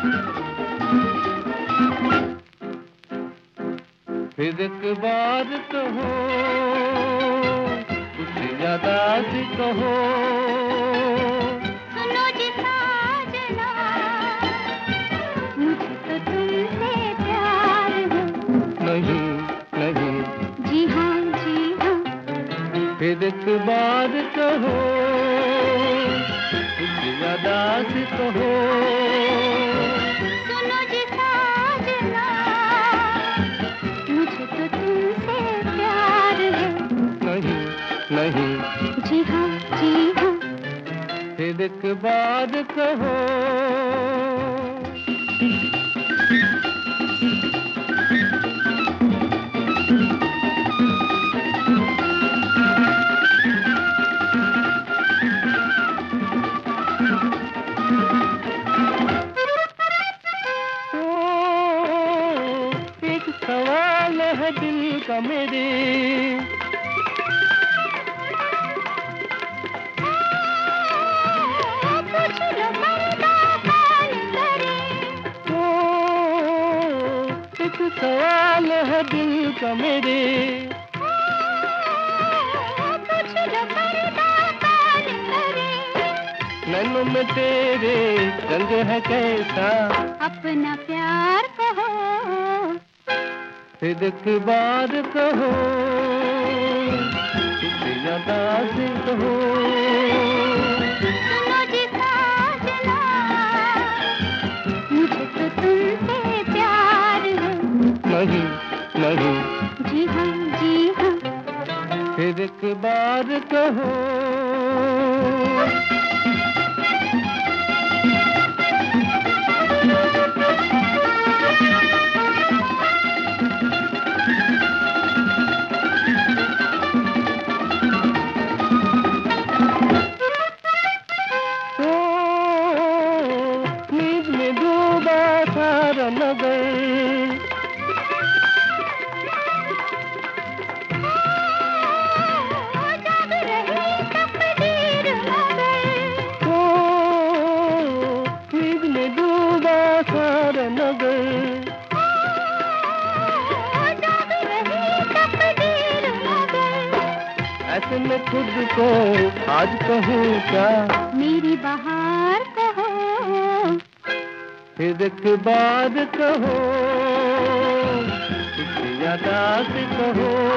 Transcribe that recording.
फिर एक बार कहो, कुछ ज्यादा सी कहो। सुनो जी साजना, मुझे तो तुमसे प्यार है। नहीं नहीं, जी हाँ जी हाँ। फिर एक बार कहो, कुछ ज्यादा सी कहो। सुनो जी साजना, मुझे तो तुमसे प्यार है। नहीं नहीं, जी हाँ जी हाँ। फिर एक बार कहो। एक सवाल है दिल का मेरे, पूछ लो मर्दा कौन करे। एक सवाल है दिल का मेरे। पूछ लो मर्दा कौन करे। नैनों में तेरे रंग है कैसा, अपना प्यार कहो। फिर एक बार कहो, कुछ ज्यादा से कहो। सुनो जी साजना, मुझे तो तुमसे प्यार है। नहीं नहीं, जी हाँ जी हाँ। फिर एक बार कहो। नींद में डूबा सारा नगर, जाग रही तकदीर मगर। नींद में डूबा सारा नगर। जाग रही तकदीर मगर। ऐसे में खुद को आज कहूँ क्या, मेरी बहार कहो। फिर एक बार कहो, कुछ ज्यादा से कहो।